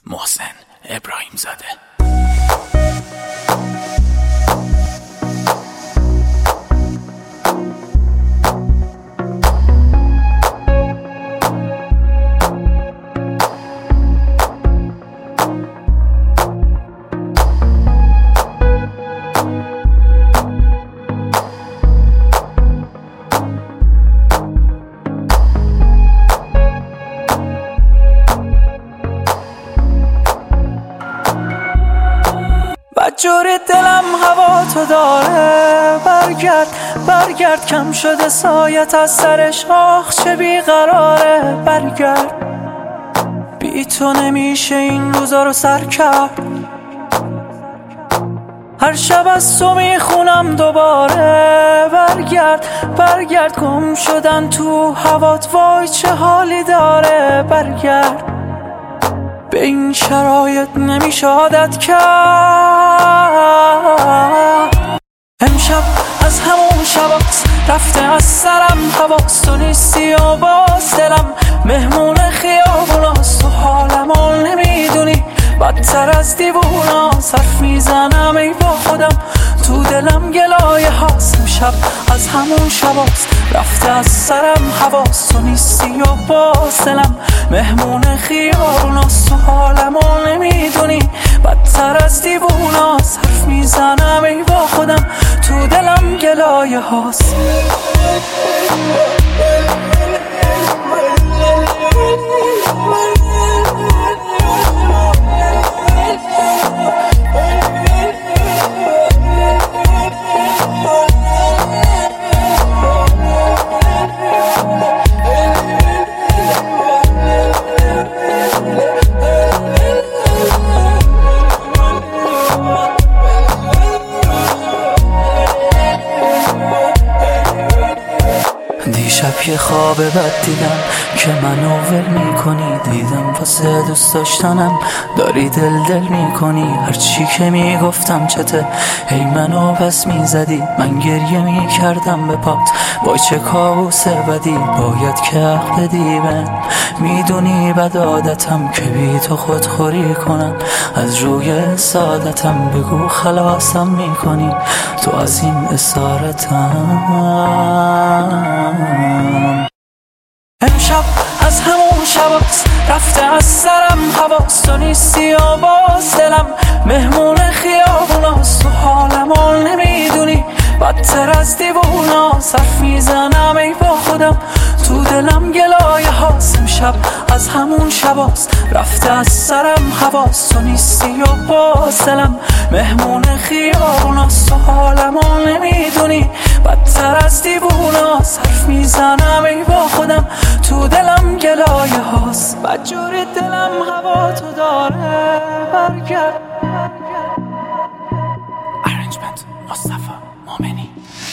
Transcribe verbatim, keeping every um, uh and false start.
محسن ابراهیم زاده. جوری دلم هوا تو داره، برگرد برگرد کم شده سایت از سرش، آخ چه بیقراره. برگرد بی تو نمیشه این روزا رو سر کرد، هر شب از تو میخونم دوباره. برگرد برگرد گم شدن تو هوات، وای چه حالی داره. برگرد به این شرایط نمیشه عادت کرد. امشب از همون شباست رفته از سرم حواس، تو نیستی و باز دلم مهمون خیابوناست. تو حالمو نمیدونی بدتر از دیووناست، حرف میزنم ای با خودم تو دلم گلایه هاست. امشب از همون شباست رفته از سرم حواس، تو نیستی و باز دلم مهمون خیابوناست. تو حالمو نمیدونی بدتر از دیووناست، حرف میزنم ای با خودم تو دلم گلایه هاست. دیشب یه خواب بد دیدم که منو ول میکنی، دیدم واسه دوست داشتنم داری دل دل میکنی. هرچی که میگفتم چته هی منو پس میزدی، من گریه میکردم به پات وای چه کابوس بدی. باید که حق بدی من، میدونی بد عادتم که بی تو خودخوری کنم. از روی سعادتم بگو خلاصم میکنی تو از این اسارتم. امشب از همون شباست رفته از سرم حواس، تو نیستی و باز دلم مهمون خیابوناست. تو حالمو نمیدونی بدتر از دیووناست، حرف میزنم ای با خودم تو دلم گلایه هاست. امشب از همون شباست رفته از سرم حواس، تو نیستی و باز دلم مهمون خیابوناست. تو حالمو نمیدونی بدتر از دیووناست، حرف میزنم ای با خودم تو دلم گلایه هاست. بدجوری دلم هوا تو داره. برگرد. ارنجمنت مصطفی مومنی.